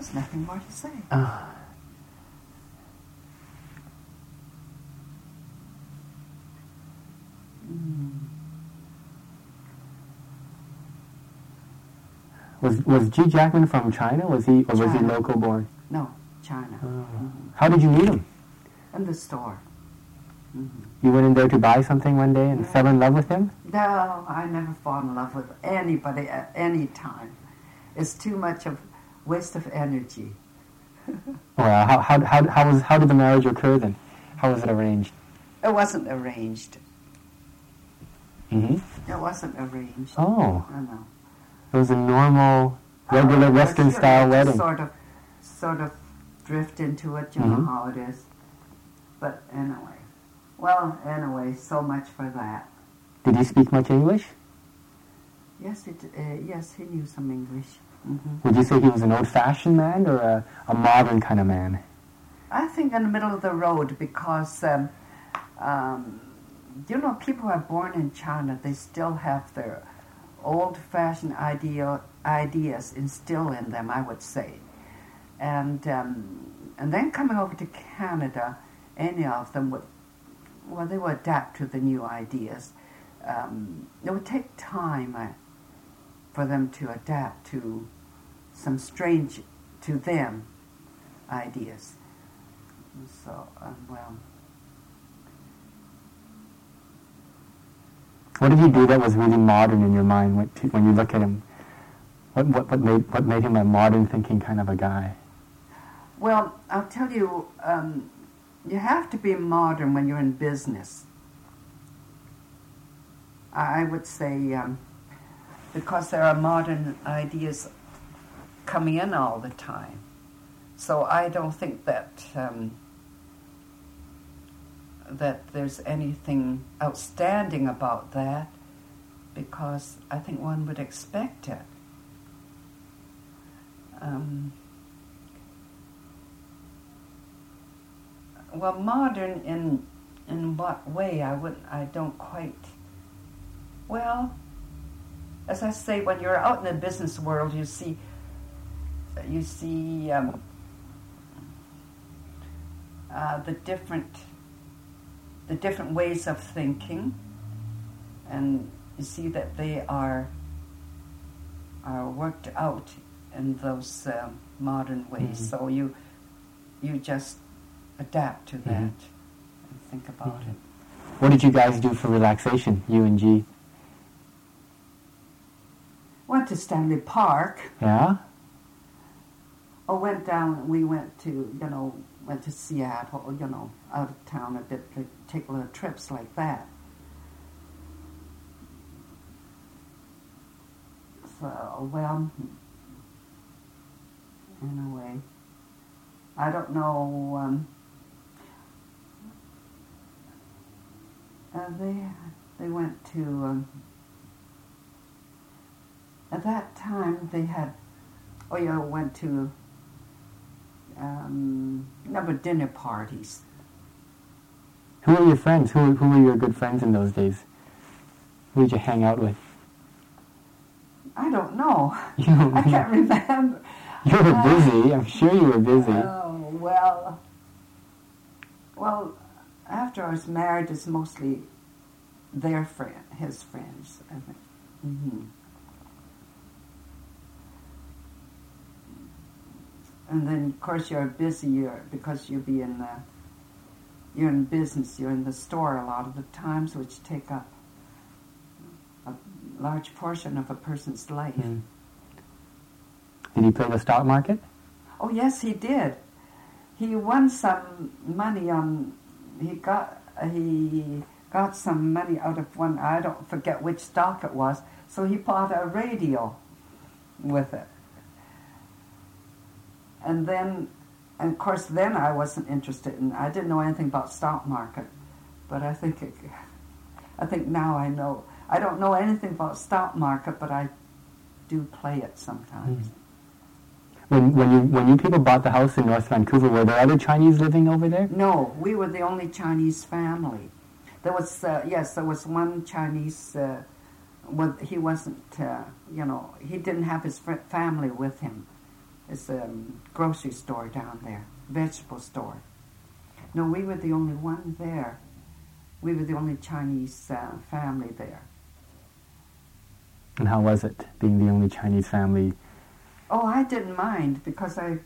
There's nothing more to say. Was G. Jackman from China? Was he local born? No, China. How did you meet him? In the store. You went in there to buy something one day and fell in love with him? No, I never fall in love with anybody at any time. It's too much of waste of energy. Well, how did the marriage occur then? How was it arranged? It wasn't arranged. Mm-hmm. It wasn't arranged. Oh. I know. It was a normal, regular Western-style wedding. Sort of drift into it, you know how it is. But anyway, so much for that. Did he speak much English? Yes, he knew some English. Would you say he was an old-fashioned man or a modern kind of man? I think in the middle of the road because, people who are born in China, they still have their old-fashioned ideas instilled in them, I would say. And then coming over to Canada, any of them they would adapt to the new ideas. It would take time for them to adapt to some strange, to them, ideas. So, What did he do that was really modern in your mind when you look at him? What made him a modern thinking kind of a guy? Well, I'll tell you, you have to be modern when you're in business. I would say because there are modern ideas coming in all the time. So I don't think that that there's anything outstanding about that, because I think one would expect it. Well, modern in what way? I don't quite. Well, as I say, when you're out in the business world, you see the different ways of thinking, and you see that they are worked out in those modern ways. So you just adapt to that and think about it. What did you guys do for relaxation, you and G? Went to Stanley Park. Yeah? We went to Seattle, out of town a bit, take little trips like that. So, in a way, I don't know, they went to, at that time they had, went to number of dinner parties. Who were your friends? Who were your good friends in those days? Who did you hang out with? I don't know. I can't remember. You were busy. I'm sure you were busy. Oh, well, after I was married, it's mostly his friends, I think. And then, of course, you're busy because you're in business, you're in the store a lot of the times, which take up a large portion of a person's life. Did he play the stock market? Oh, yes, he did. He won some money he got some money out of one, I don't forget which stock it was, so he bought a radio with it. And then, and of course, then I wasn't interested I didn't know anything about stock market, but I think now I know. I don't know anything about stock market, but I do play it sometimes. When you people bought the house in North Vancouver, were there other Chinese living over there? No, we were the only Chinese family. There was there was one Chinese. He wasn't he didn't have his family with him. It's a grocery store down there, vegetable store. No, we were the only one there. We were the only Chinese family there. And how was it, being the only Chinese family? Oh, I didn't mind because I'm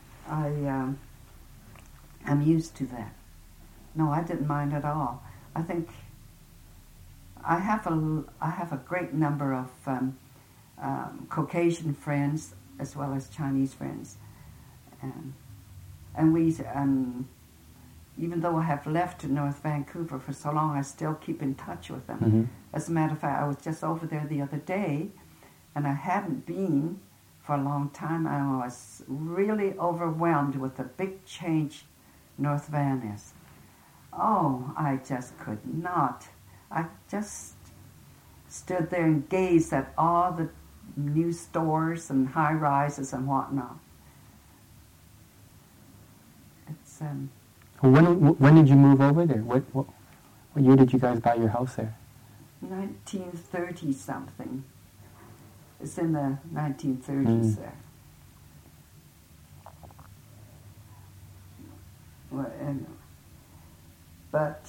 used to that. No, I didn't mind at all. I think I have a great number of Caucasian friends as well as Chinese friends, and we even though I have left North Vancouver for so long, I still keep in touch with them. Mm-hmm. As a matter of fact, I was just over there the other day, and I hadn't been for a long time. I was really overwhelmed with the big change North Van is. Oh, I just could not. I just stood there and gazed at all the new stores and high-rises and whatnot. It's When did you move over there? What year did you guys buy your house there? 1930-something. It's in the 1930s there. Well, anyway. But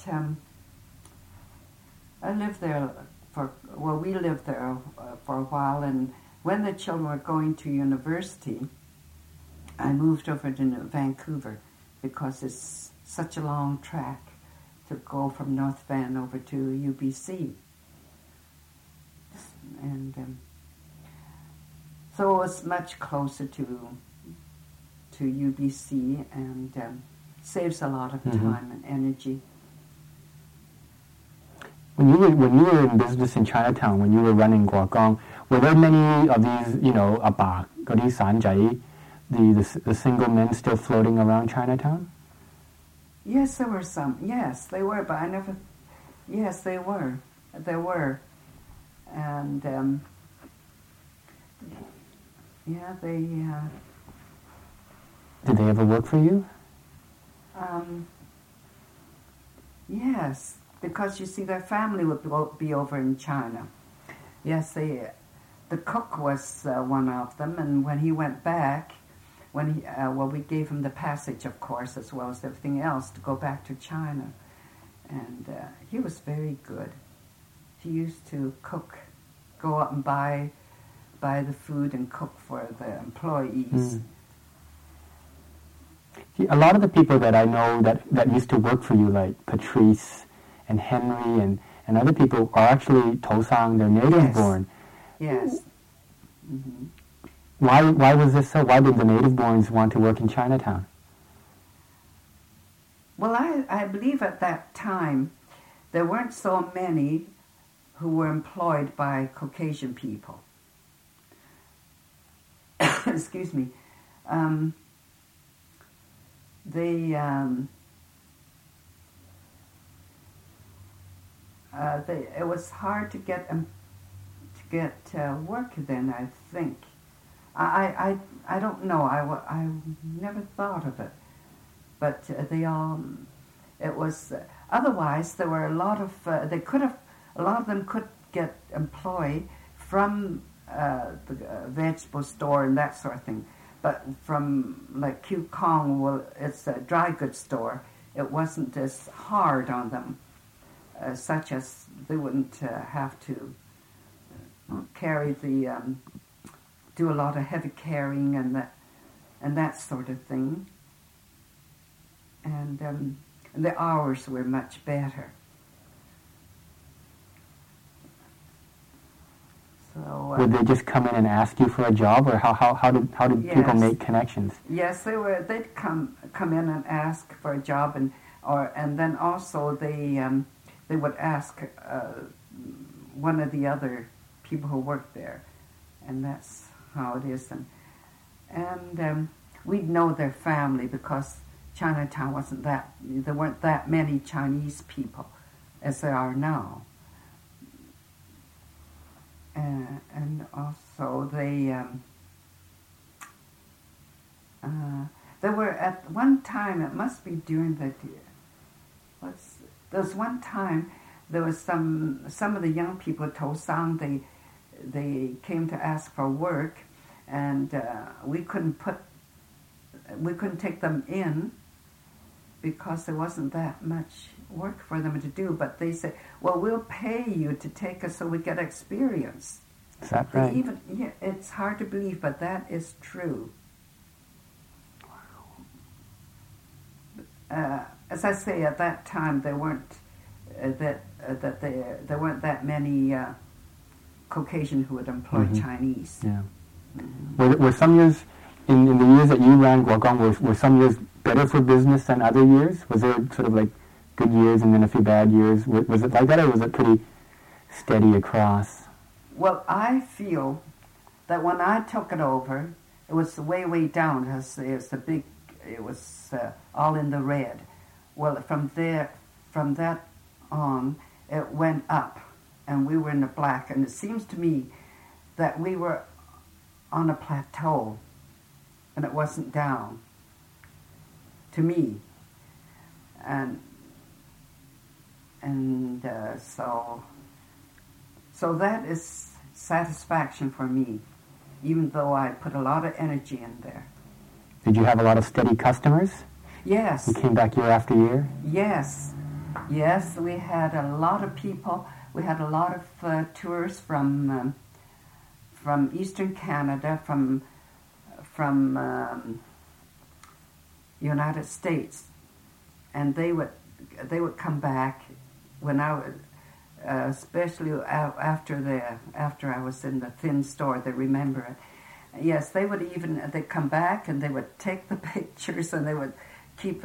I lived there we lived there for a while, and when the children were going to university, I moved over to Vancouver because it's such a long track to go from North Van over to UBC. And so it was much closer to UBC, and saves a lot of time and energy. When you were in business in Chinatown, when you were running Guagong, were there many of these, Aba, Godi Sanjai, the single men still floating around Chinatown? Yes, there were some. Yes, they were, but I never... Yes, they were. There were. And, they... Did they ever work for you? Yes, because you see, their family would be over in China. Yes, the cook was one of them, and when he went back, we gave him the passage, of course, as well as everything else, to go back to China. And he was very good. He used to cook, go out and buy the food and cook for the employees. See, a lot of the people that I know that used to work for you, like Patrice and Henry and other people, are actually Tosang, they're native born. Yes. Mm-hmm. Why was this so? Why did the native-borns want to work in Chinatown? Well, I believe at that time there weren't so many who were employed by Caucasian people. Excuse me. It was hard to get work then, I think. I don't know. I never thought of it, but it was. Otherwise, there were a lot of. A lot of them could get employed from the vegetable store and that sort of thing. But from like Q Kong, well, it's a dry goods store. It wasn't as hard on them, such as they wouldn't have to carry do a lot of heavy carrying and that sort of thing. And the hours were much better. So, would they just come in and ask you for a job, or how did people make connections? Yes, they'd come in and ask for a job, and then also they would ask one of the other people who worked there, and that's how it is. And we'd know their family because Chinatown there weren't that many Chinese people as there are now. And also there were at one time, it must be during there was one time there was some of the young people at Tosang, they came to ask for work, and we couldn't take them in because there wasn't that much work for them to do. But they said, "Well, we'll pay you to take us so we get experience." Is that right? It's hard to believe, but that is true. As I say, at that time there weren't there weren't that many Caucasian who would employ Chinese. Yeah. Were some years in the years that you ran Guogong, were some years better for business than other years? Was there sort of like good years and then a few bad years? Was it like that, or was it pretty steady across? Well, I feel that when I took it over, it was way down. It was all in the red. Well, from that on, it went up, and we were in the black. And it seems to me that we were on a plateau, and it wasn't down. To me, and so that is satisfaction for me, even though I put a lot of energy in there. Did you have a lot of steady customers? Yes. You came back year after year? Yes. Yes, we had a lot of people. We had a lot of tours from Eastern Canada, from United States, and they would come back when I would, especially after I was in the Thin Store. They remember it. Yes, they'd come back and they would take the pictures and they would keep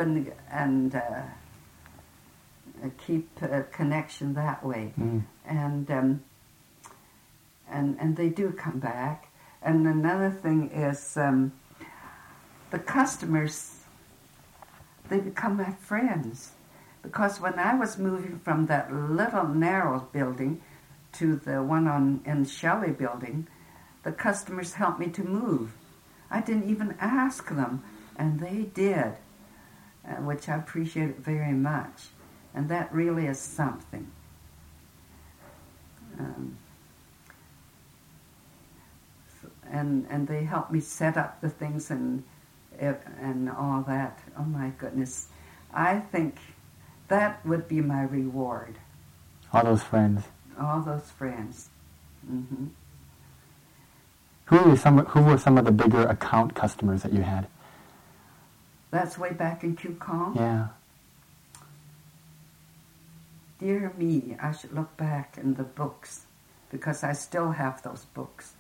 keep a connection that way, and they do come back. And another thing is the customers. They become my friends, because when I was moving from that little narrow building to the one in Shelley building, the customers helped me to move. I didn't even ask them, and they did, which I appreciate very much. And that really is something. And they helped me set up the things and all that. Oh my goodness. I think that would be my reward. All those friends. All those friends. Mm-hmm. Who were some of the bigger account customers that you had? That's way back in Kukong? Yeah. Dear me, I should look back in the books, because I still have those books.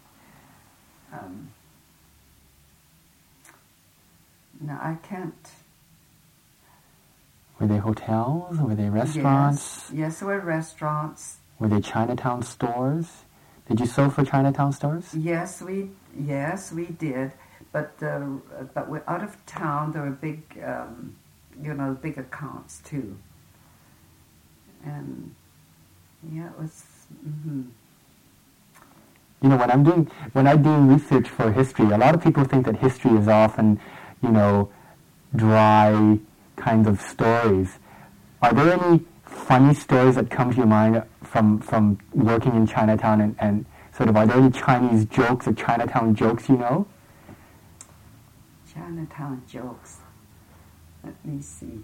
No, I can't. Were they hotels? Were they restaurants? Yes, there were restaurants. Were they Chinatown stores? Did you sew for Chinatown stores? Yes, we did. But we're out of town. There were big, big accounts too. And yeah, it was. Mm-hmm. You know, when I do research for history, a lot of people think that history is often, dry kind of stories. Are there any funny stories that come to your mind from working in Chinatown, and sort of, are there any Chinese jokes or Chinatown jokes you know? Chinatown jokes. Let me see.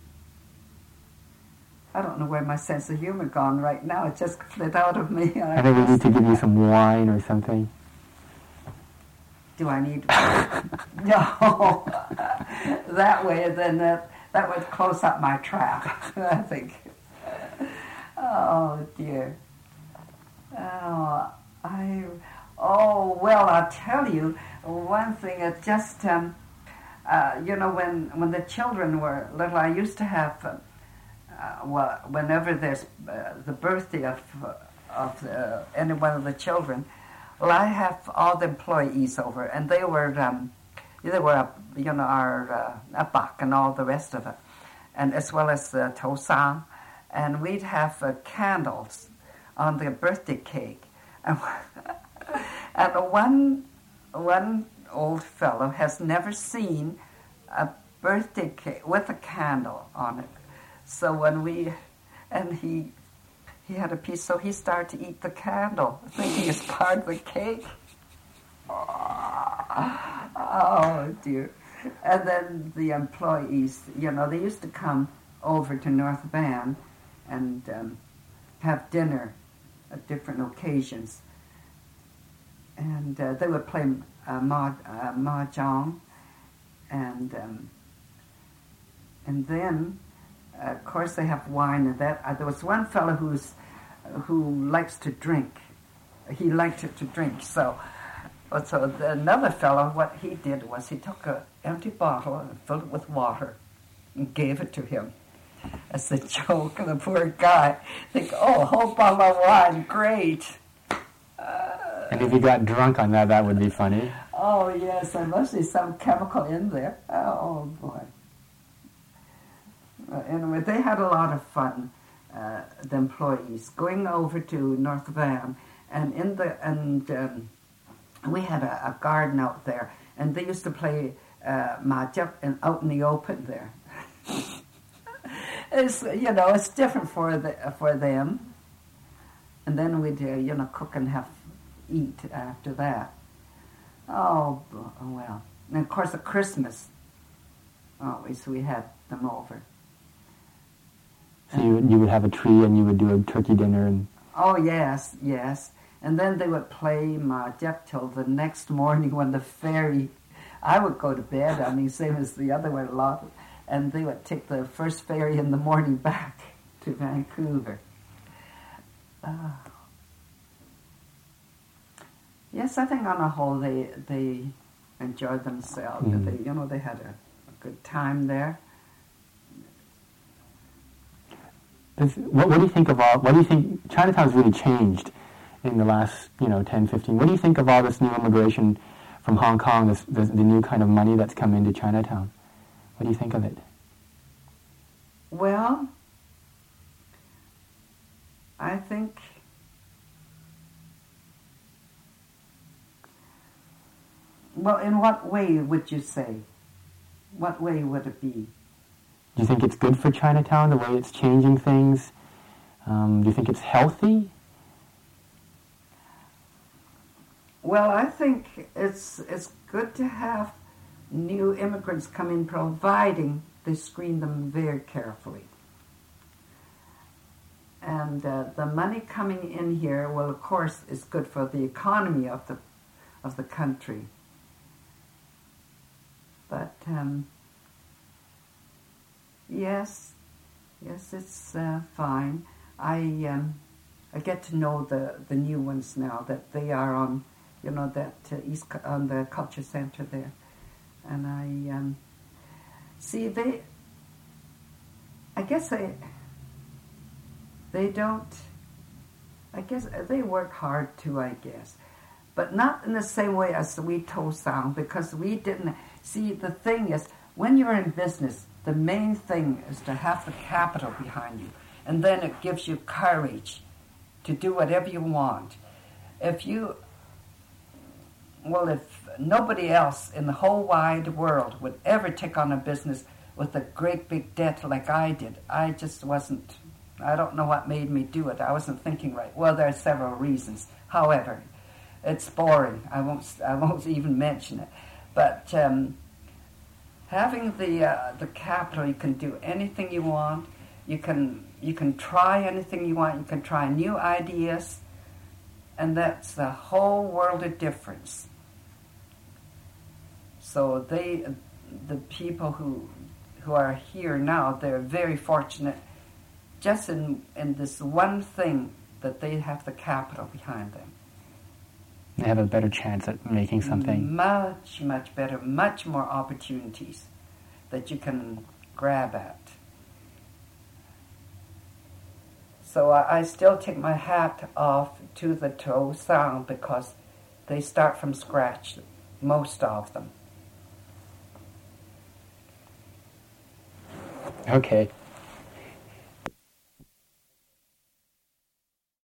I don't know where my sense of humor gone right now. It just fled out of me. I think we need to give you some wine or something. Do I need No. That way, then that would close up my trap, I think. Oh, dear. Well, I'll tell you one thing. It just, when the children were little, I used to have... whenever there's the birthday of any one of the children, well, I have all the employees over, and they were our abak and all the rest of it, and as well as the tosang, and we'd have candles on the birthday cake, and one old fellow has never seen a birthday cake with a candle on it. So he had a piece, so he started to eat the candle, thinking it's part of the cake. Oh, dear. And then the employees, they used to come over to North Van and have dinner at different occasions. And they would play mahjong. And then, of course, they have wine. And that there was one fellow who likes to drink. He liked to drink, so another fellow, what he did was he took an empty bottle and filled it with water and gave it to him as a joke. And the poor guy think, oh, a whole bottle of wine, great. And if he got drunk on that, that would be funny. Oh, yes, there must be some chemical in there. Oh, boy. Anyway, they had a lot of fun, the employees, going over to North Van. And we had a garden out there, and they used to play mahjong out in the open there. It's different for them. And then we'd cook and eat after that. Oh well. And of course at Christmas, always we had them over. So you would have a tree and you would do a turkey dinner and. Oh yes. And then they would play mahjong till the next morning when the ferry. I would go to bed, same as the other one a lot. And they would take the first ferry in the morning back to Vancouver. Yes, I think on the whole they enjoyed themselves. Mm-hmm. They had a good time there. What do you think of all? What do you think Chinatown's really changed in the last 10, 15? What do you think of all this new immigration from Hong Kong? The new kind of money that's come into Chinatown. What do you think of it? Well, I think in what way would you say? What way would it be? Do you think it's good for Chinatown, the way it's changing things? Do you think it's healthy? Well, I think it's good to have new immigrants come in, providing they screen them very carefully. And the money coming in here, well, of course, is good for the economy of the country. But yes, it's fine. I get to know the new ones now that they are on, on the culture center there, and I see I guess they don't. I guess they work hard too. I guess, but not in the same way as we Tosang, because we didn't. See, the thing is, when you're in business, the main thing is to have the capital behind you, and then it gives you courage to do whatever you want. If nobody else in the whole wide world would ever take on a business with a great big debt like I did, I just wasn't. I don't know what made me do it. I wasn't thinking right. Well, there are several reasons. However, it's boring. I won't even mention it. But having the capital, you can do anything you want. You can try anything you want. You can try new ideas, and that's the whole world of difference. So the people who are here now, they're very fortunate just in this one thing, that they have the capital behind them. They have a better chance at making something. Much, much better, much more opportunities that you can grab at. So I still take my hat off to the Tosang, because they start from scratch, most of them. Okay.